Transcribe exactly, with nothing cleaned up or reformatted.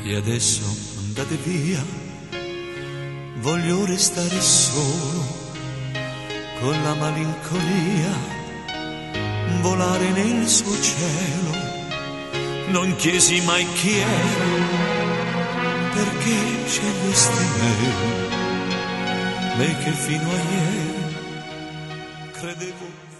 E adesso andate via, voglio restare solo con la malinconia, volare nel suo cielo. Non chiesi mai chi era, perché scegliesti me, me che fino a ieri credevo